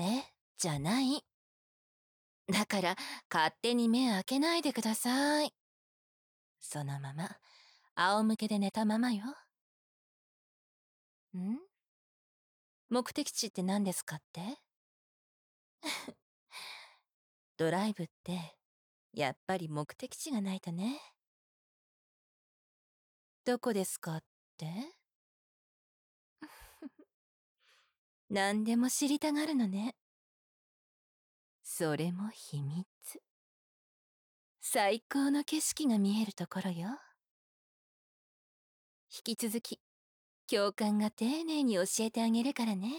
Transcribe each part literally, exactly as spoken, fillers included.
え、じゃない。だから、勝手に目開けないでください。そのまま、仰向けで寝たままよ。ん？目的地って何ですかって？ドライブって、やっぱり目的地がないとね。どこですかって？何でも知りたがるのね。それも秘密。最高の景色が見えるところよ。引き続き、教官が丁寧に教えてあげるからね。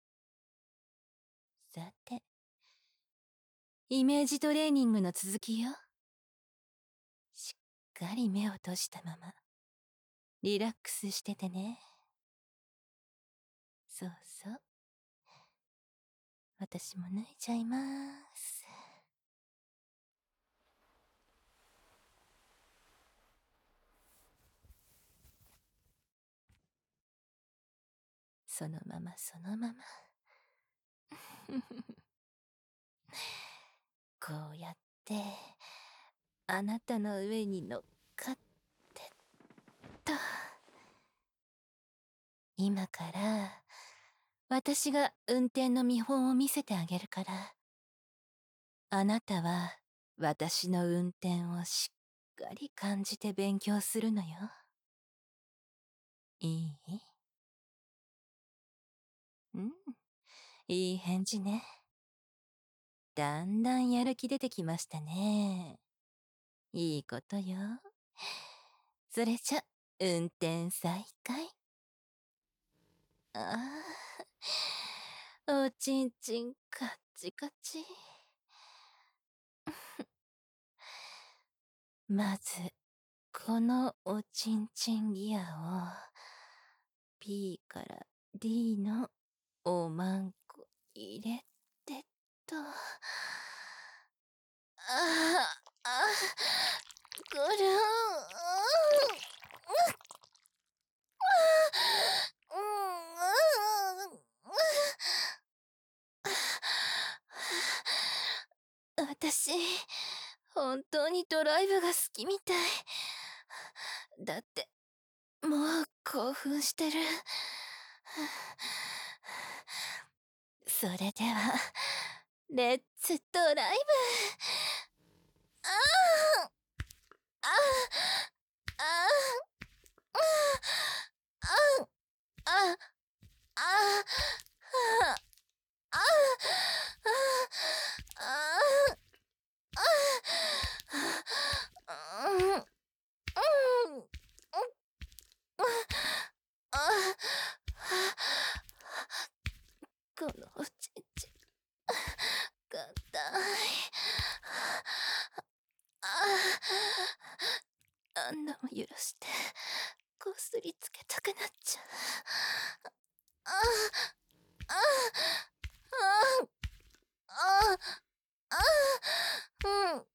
さて、イメージトレーニングの続きよ。しっかり目を閉じたまま、リラックスしててね。そうそう。私も脱いじゃいまーす。そのままそのまま。こうやって、あなたの上に乗っかってと。今から、私が運転の見本を見せてあげるから、あなたは私の運転をしっかり感じて勉強するのよ。いい？うん、いい返事ね。だんだんやる気出てきましたね。いいことよ。それじゃ、運転再開。ああ、おちんちんカッチカチ。まず、このおちんちんギアを P から D のおまんこ入れてと。ああ、あ、これ、うん、私、本当にドライブが好きみたい。だって、もう興奮してる。それでは、レッツドライブ。ああ、ああ、ああ、ああ、ああ、ああ、このおちんちん、硬い。何度も揺らして、こすりつけたくなっちゃう。ああ、ああ、ああ、うん、うん、うん、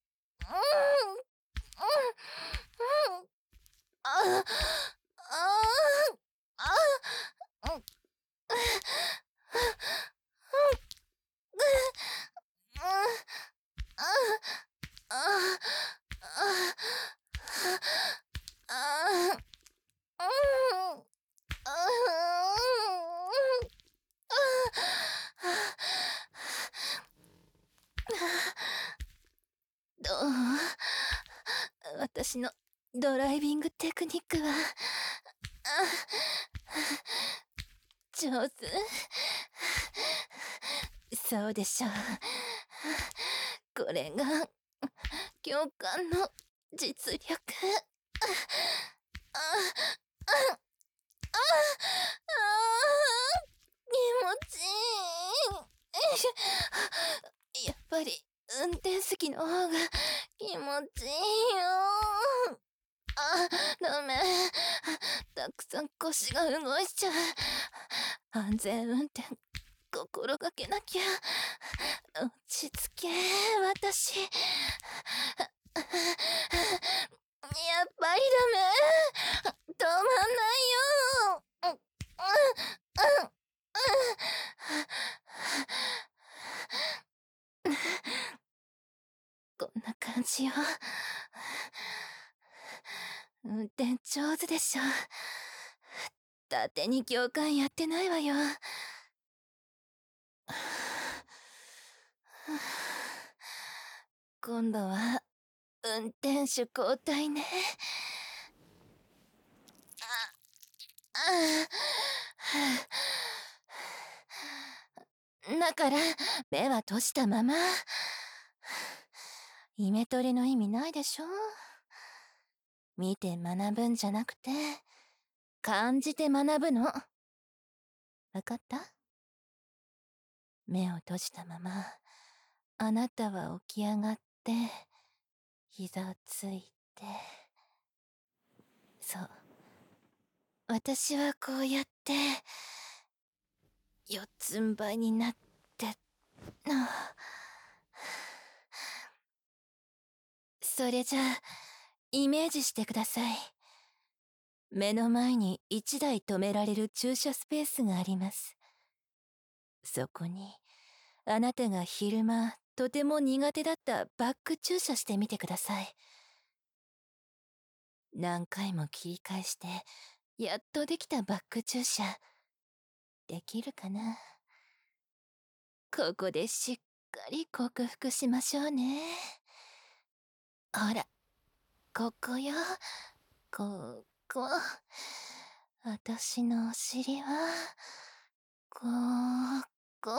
うん、ああ、ああ、うん、どう？私のドライビングテクニックは、上手？そうでしょう。これが、教官の実力。あ、あ、あ、あ、気持ちいい。やっぱり、運転席の方が気持ちいいよ。あ、ダメ。たくさん腰が動いちゃう。安全運転、心がけなきゃ。落ち着け、私。やっぱりダメ。止まんないよ。 そんな感じよ。運転上手でしょ。伊達に教官やってないわよ。今度は運転手交代ね。だから目は閉じたまま。イメトレの意味ないでしょ。見て学ぶんじゃなくて感じて学ぶの。わかった？目を閉じたままあなたは起き上がって膝をついて、そう、私はこうやって四つん這いになっての。それじゃあイメージしてください。目の前に一台止められる駐車スペースがあります。そこにあなたが昼間とても苦手だったバック駐車してみてください。何回も切り返してやっとできたバック駐車できるかな。ここでしっかり克服しましょうね。ほら、ここよ、ここ。私のお尻はここ。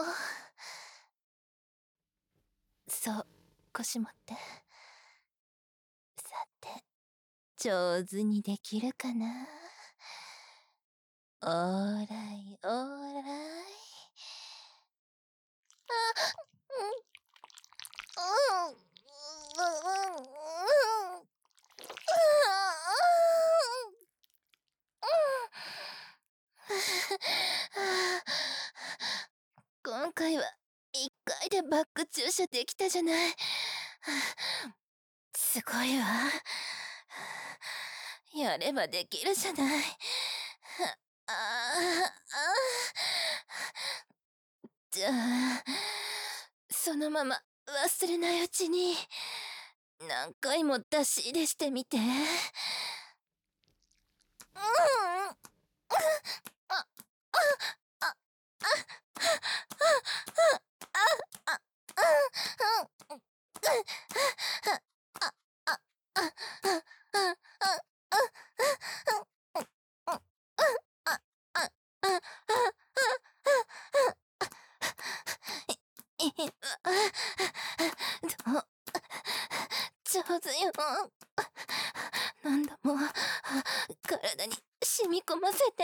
そう、腰持って。さて、上手にできるかな。オーライオーライ。あ、うん、うん、うん、うん、うん。今回は一回でバック駐車できたじゃない。すごいわ。やればできるじゃない。ああ、じゃあそのまま忘れないうちに何回も出し入れしてみて。うん。上手よ。何度も体に染み込ませて。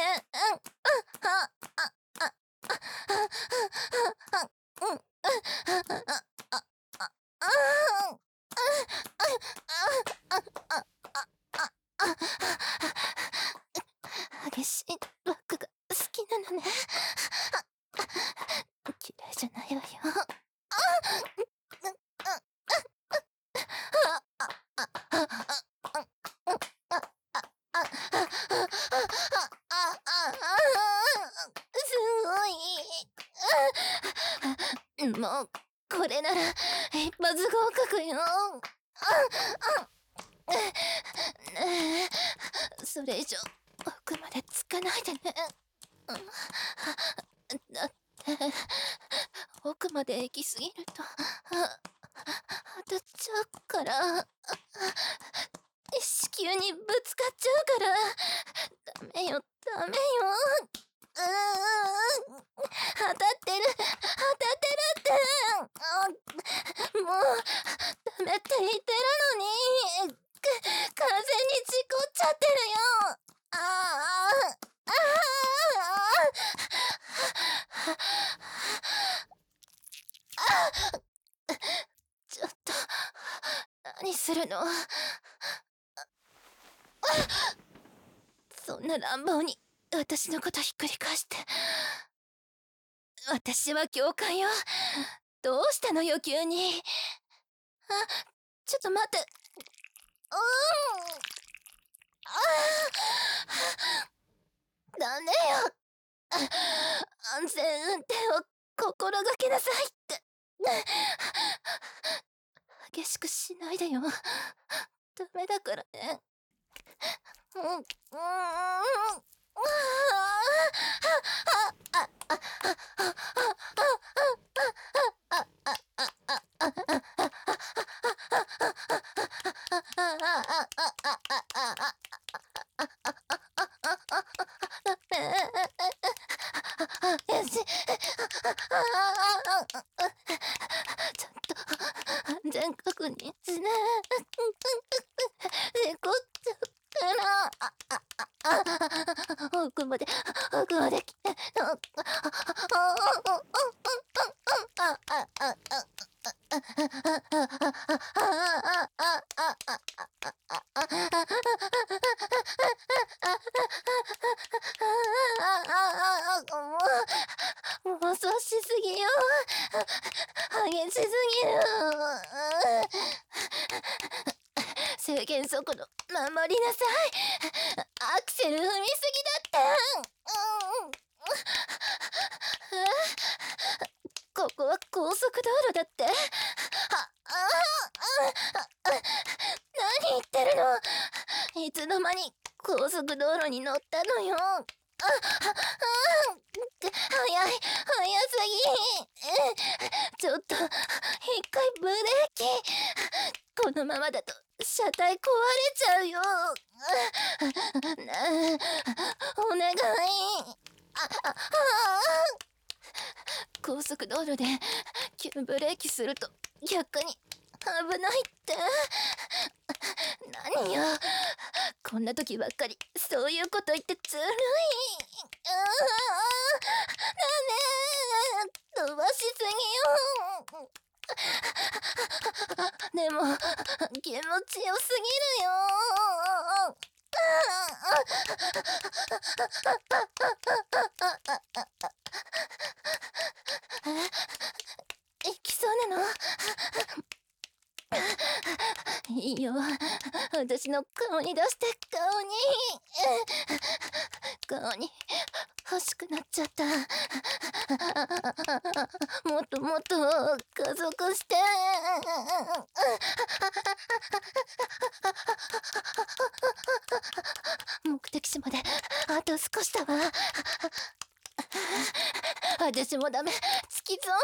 激しいバックが好きなのね。嫌いじゃないわよ。すごい。もうこれなら一発合格よ。ねえ、それ以上奥までつかないでね。だって奥まで行き過ぎると当たっちゃうから、子宮にぶつかっちゃうから、ダメよダメよ。うーん、当たってる当たってるって、もうダメって言ってるのに完全に事故っちゃってるよ。ああああ、ちょっと何するの。そんな乱暴に私のことひっくり返して。私は教官よ。どうしたのよ急に。あ、ちょっと待って。うーん、ああ、ダメよ。安全運転を心がけなさいって。 激しくしないでよ。ダメだからね。うん、うーん、よし。ちゃんと安全確認しね。事故っちゃったら、奥まで、奥まで来て。もう、もうそうしすぎよ。激しすぎる。制限速度守りなさい。アクセル踏みすぎだって。うん、ここは高速道路だって。は、あ、何言ってるの。いつの間に高速道路に乗ったのよ。あ、あ、早い、早すぎ。ちょっと、一回ブレーキ。このままだと車体壊れちゃうよ。お願い。あ、あ、あ、高速道路で急ブレーキすると逆に危ないって。何よ、こんな時ばっかりそういうこと言ってずるい。ダメ、飛ばしすぎよ。でも気持ちよすぎるよ。え、行きそうなの？いいよ、私の顔に出して。顔に顔に欲しくなっちゃった。もっともっと加速して。目的地まであと少しだわ。私もダメ、つきそう。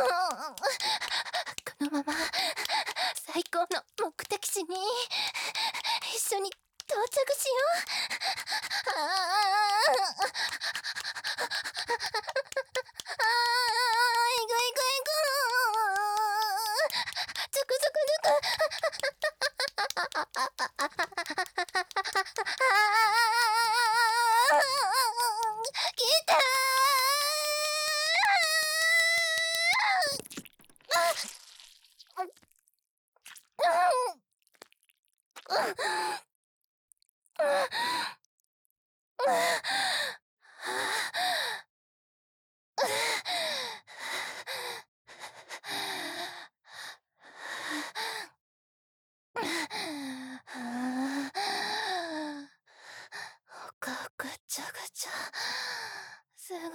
このまま最高の目的地に一緒に到着しよう。ああ、いくいくいく。ゾクゾクゾク。来たおかぐちゃぐちゃ。すごい。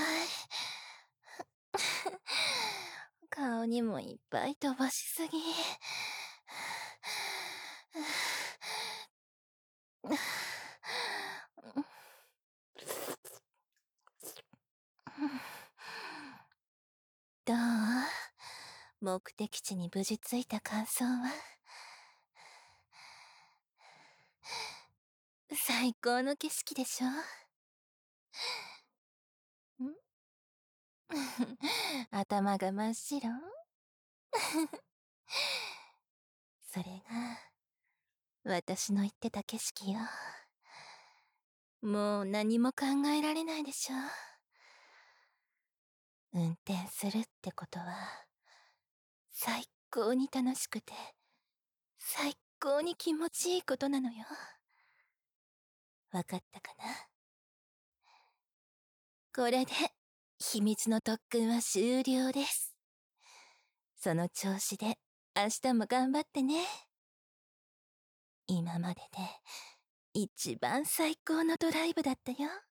顔にもいっぱい飛ばしすぎ。どう？目的地に無事着いた感想は？最高の景色でしょ？ん頭が真っ白。それが私の言ってた景色よ。もう何も考えられないでしょ。運転するってことは最高に楽しくて最高に気持ちいいことなのよ。わかったかな？これで秘密の特訓は終了です。その調子で明日も頑張ってね。今までで一番最高のドライブだったよ。